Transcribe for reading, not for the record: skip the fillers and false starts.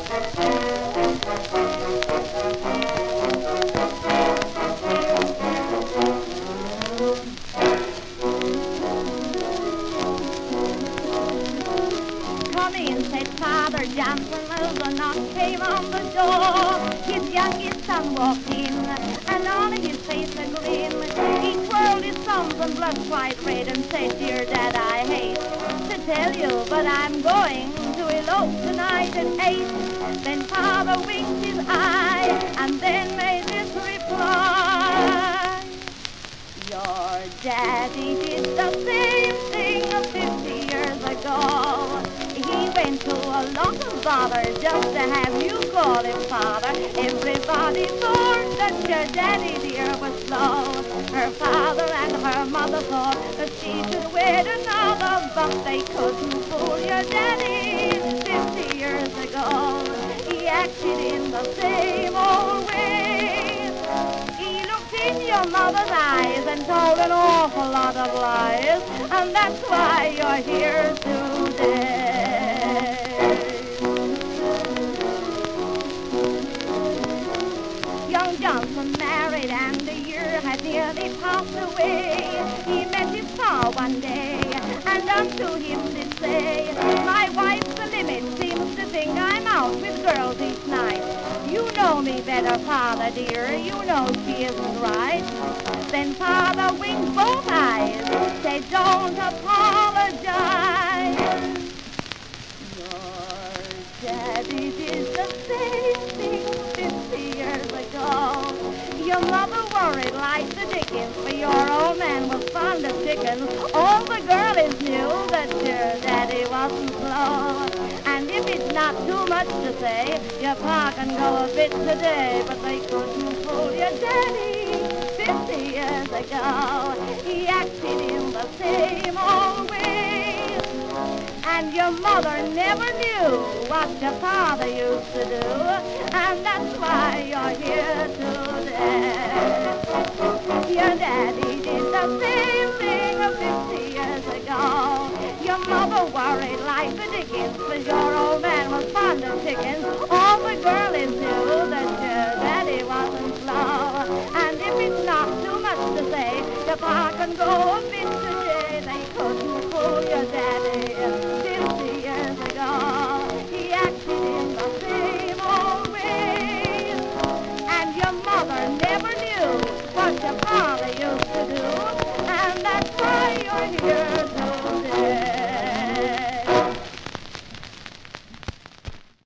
Come in, said Father Johnson, as the knock came on the door. His youngest son walked in, and on his face a grin. He twirled his thumbs and blushed quite red and said, "Dear Dad, I hate to tell you, but I'm going to elope tonight at 8. Then Father winked his eye and then made this reply: "Your daddy did the same thing 50 years ago. He went to a lot of bother just to have you call him father. Everybody thought that your daddy dear was slow. Her father and her mother thought that she should wed another, but they couldn't fool your daddy 50 years ago. He acted in the same old way. He looked in your mother's eyes and told an awful lot of lies, and that's why you're here today." Young Johnson married and a year had nearly passed away. He met his pa one day and unto him did say, "My wife's the limit, seems to think I'm out with girls each night. You know me better, Father dear, you know she isn't right." Then Father winked both eyes, said, "Don't apologize. Your daddy did the same thing 50 years ago. Your mother worried like the dickens, for your old man was fond of chickens. All the girlies knew that your daddy wasn't slow. And if it's not too much to say, your pa can go a bit today, but they couldn't fool your daddy 50 years ago. He acted in the same old way. And your mother never knew what your father used to do, and that's why you're here today. Your daddy did the same thing 50 years ago. Your mother worried like the dickens, but your old man was fond of chickens. All the girlies knew that your daddy wasn't slow. And if it's not too much to say, your pa can go a bit today.